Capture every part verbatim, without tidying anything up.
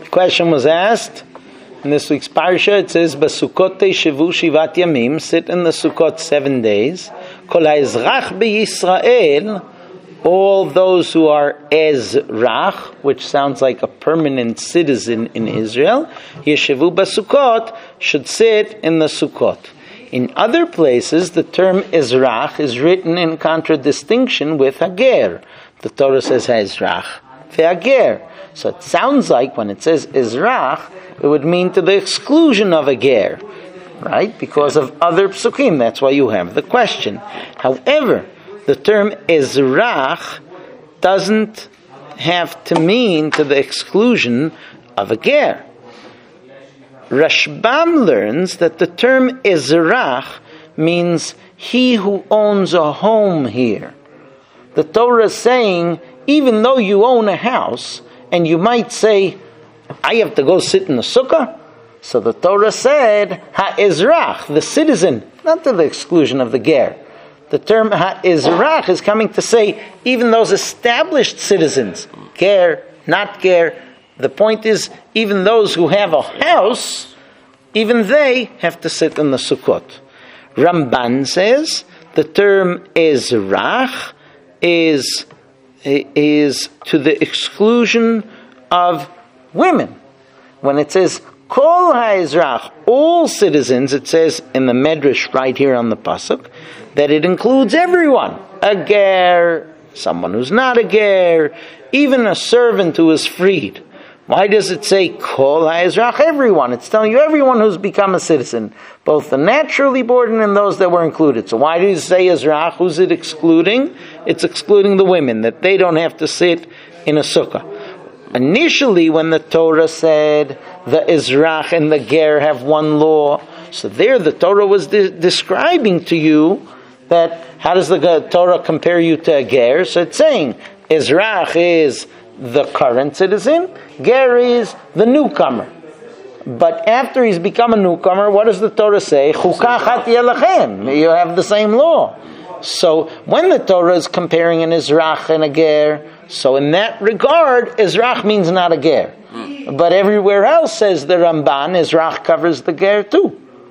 question was asked in this week's parsha. It says, "Basukot shevu shivat yamim." Sit in the Sukkot seven days. Kol ha'ezrach b'Yisrael. All those who are ezrach, which sounds like a permanent citizen in Israel, yeshevu basukot, should sit in the Sukkot. In other places, the term ezrach is written in contradistinction with hager. The Torah says ha'ezrach ve'hager. So it sounds like when it says ezrach, it would mean to the exclusion of hager, right? Because of other psukim. That's why you have the question. However, the term ezrach doesn't have to mean to the exclusion of a ger. Rashbam learns that the term ezrach means he who owns a home here. The Torah is saying, even though you own a house, and you might say, I have to go sit in the sukkah. So the Torah said, ha-ezrach, the citizen, not to the exclusion of the ger. The term ha-ezrach is coming to say, even those established citizens, ger, not ger, the point is, even those who have a house, even they have to sit in the Sukkot. Ramban says, the term ezrach is, is to the exclusion of women. When it says, Kol ha'ezrach, all citizens, it says in the Medrash right here on the pasuk, that it includes everyone. A ger, someone who's not a ger, even a servant who is freed. Why does it say Kol ha'ezrach, everyone? It's telling you everyone who's become a citizen, both the naturally born and those that were included. So why does it say ezrach? Who's it excluding? It's excluding the women, that they don't have to sit in a sukkah. Initially, when the Torah said the ezrach and the ger have one law, so there the Torah was de- describing to you that, how does the Torah compare you to a ger? So it's saying, ezrach is the current citizen, ger is the newcomer. But after he's become a newcomer, what does the Torah say? Chukah chat yelachem. You have the same law. So when the Torah is comparing an ezrach and a ger, so in that regard, ezrach means not a ger. Mm. But everywhere else, says the Ramban, ezrach covers the ger too.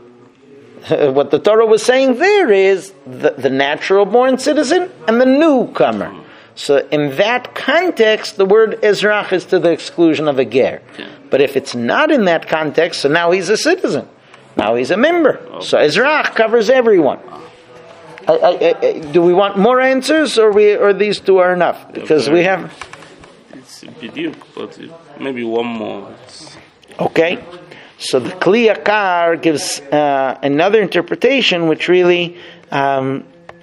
What the Torah was saying there is the, the natural-born citizen and the newcomer. So in that context, the word ezrach is to the exclusion of a ger. Yeah. But if it's not in that context, so now he's a citizen. Now he's a member. Okay. So ezrach covers everyone. I, I, I, do we want more answers, or we, or these two are enough? Because we have... It's a bit, but maybe one more. Okay. So the Kli Yakar gives uh, another interpretation, which really... Um,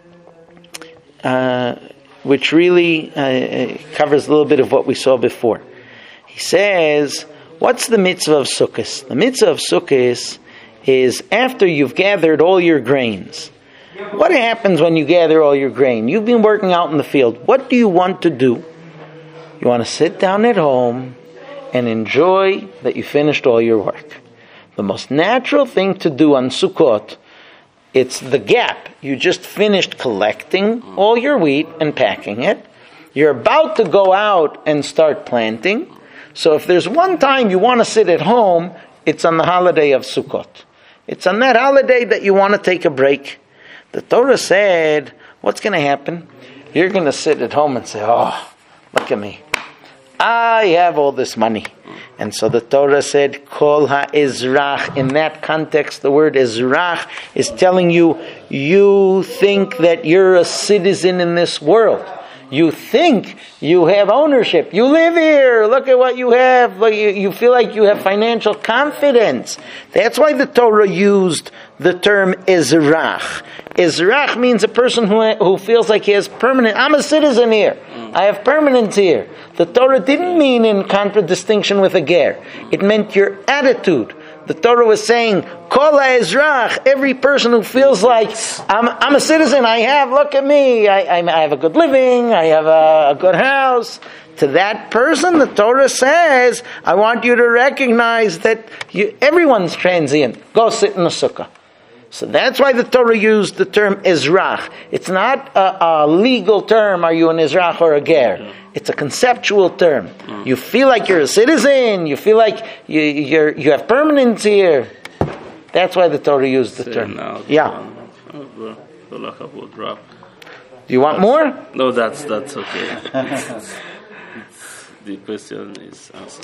uh, which really uh, covers a little bit of what we saw before. He says, what's the mitzvah of Sukkot? The mitzvah of Sukkot is after you've gathered all your grains. What happens when you gather all your grain? You've been working out in the field. What do you want to do? You want to sit down at home and enjoy that you finished all your work. The most natural thing to do on Sukkot, it's the gap. You just finished collecting all your wheat and packing it. You're about to go out and start planting. So if there's one time you want to sit at home, it's on the holiday of Sukkot. It's on that holiday that you want to take a break. The Torah said, what's going to happen? You're going to sit at home and say, oh, look at me. I have all this money. And so the Torah said, Kol ha'ezrach. In that context, the word ezrach is telling you, you think that you're a citizen in this world. You think you have ownership. You live here. Look at what you have. You feel like you have financial confidence. That's why the Torah used the term ezrach. Ezrach means a person who, who feels like he has permanent, I'm a citizen here. I have permanence here. The Torah didn't mean in contradistinction with a ger. It meant your attitude. The Torah was saying, Kol ha'ezrach, every person who feels like, I'm, I'm a citizen, I have, look at me, I, I, I have a good living, I have a, a good house. To that person, the Torah says, I want you to recognize that you, everyone's transient. Go sit in the sukkah. So that's why the Torah used the term Ezrach. It's not a, a legal term, are you an Ezrach or a Ger? Yeah. It's a conceptual term. Mm. You feel like you're a citizen, you feel like you you're, you have permanence here. That's why the Torah used the term. Now, yeah. The, the lachat will drop. Do you want that's, more? No, that's that's okay. It's, the question is answered.